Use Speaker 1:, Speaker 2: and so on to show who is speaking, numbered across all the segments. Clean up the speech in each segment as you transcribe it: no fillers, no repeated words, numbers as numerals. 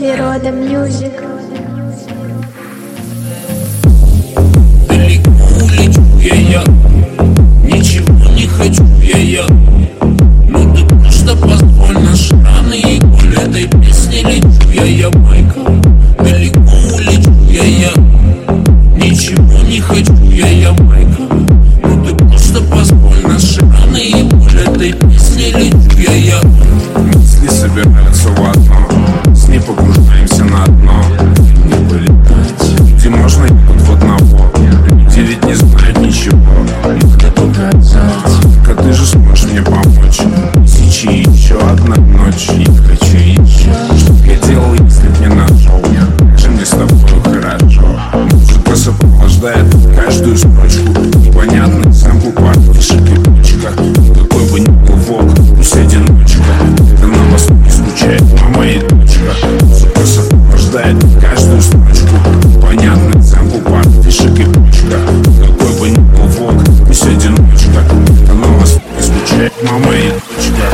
Speaker 1: Природа Мьюзик.
Speaker 2: Далеко улечу я, ничего не хочу я. Ну ты просто позволь наши раны, и коль этой песни лечу я, Майка. Далеко улечу я, ничего не хочу я, Майка. Ну ты просто позволь наши раны, и коль этой песни лечу я.
Speaker 3: Мысли собираются в одно, с ней погружаемся на дно. Не полетать, где можно ехать в одного. Люди ведь не знают ничего, надо показать. Как ты же сможешь мне помочь? Тысячи еще одна ночь, и хочу еще. Что б я делал, если б не нашел? Как же мне с тобой хорошо. Музыка сопровождает каждую строчку. Непонятный сэмпл, пар, фишек и почка. Какой бы ни был волк, пусть одиночка. Это на вас не скучает, мама и дочка. Музыка сопровождает каждую строчку. Непонятный сэмпл, пар, фишек и почка. Какой бы ни был волк, пусть одиночка. Это на вас не скучает, мама и дочка.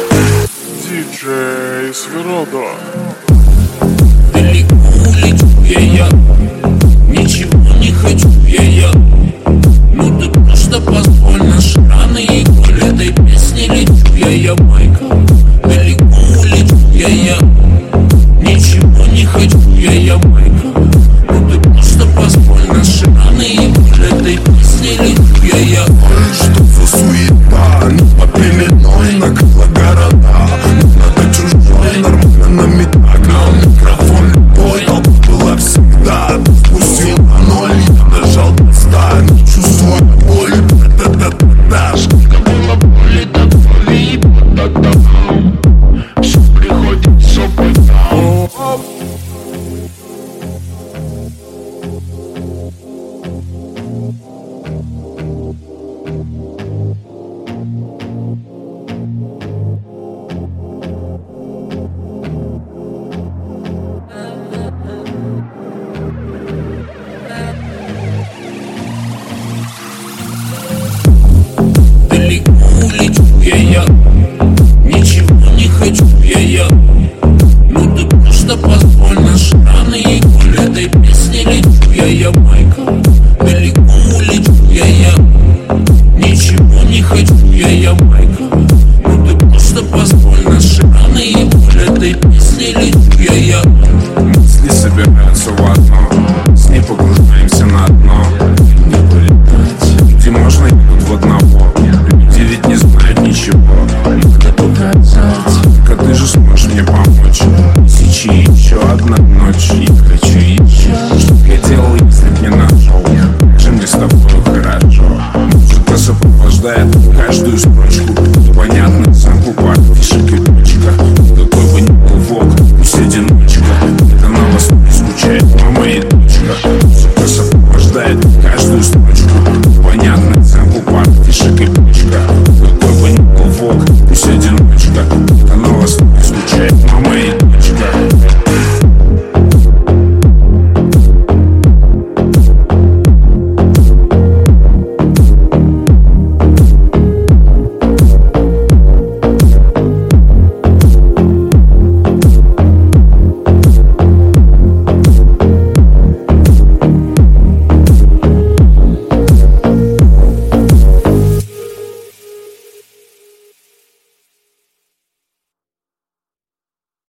Speaker 4: Диджей Свирода.
Speaker 2: Далеко улечу я, ничего не хочу я. Ну ты просто позволь наши раны, и коль этой песни лечу я, Майка. Далеко улечу я, ничего не хочу я, Майка. Ну ты просто позволь наши раны, и коль этой песни лечу я.
Speaker 3: Что за суета, не по пеленой накрыла города. Надо чужой, нормально нам и так. На микрофон любой, толпа была всегда. Спустил на ноль, я дожал до 100. Не чувствую боль, да-да-да-да. Сколько было боли, до боли, и да-да-да. Все приходит с опытом.
Speaker 2: Далеко улечу я, ничего не хочу я. Ну ты просто позволь наши раны, и коль этой песни лечу я, Майка. Далеко улечу я, ничего не хочу я, Майка. Ну ты просто позволь наши раны, и коль этой песни лечу я.
Speaker 3: Мысли собираются в одно, с ней погружаемся на дно. Не полетать, где можно ехать в одного. Люди ведь не знают ничего, надо показать. Как ты же сможешь мне помочь? Тысячи еще одна ночь, и хочу еще. Что б я делал, если б не нашел? Как же мне с тобой хорошо. Музыка сопровождает каждую строчку.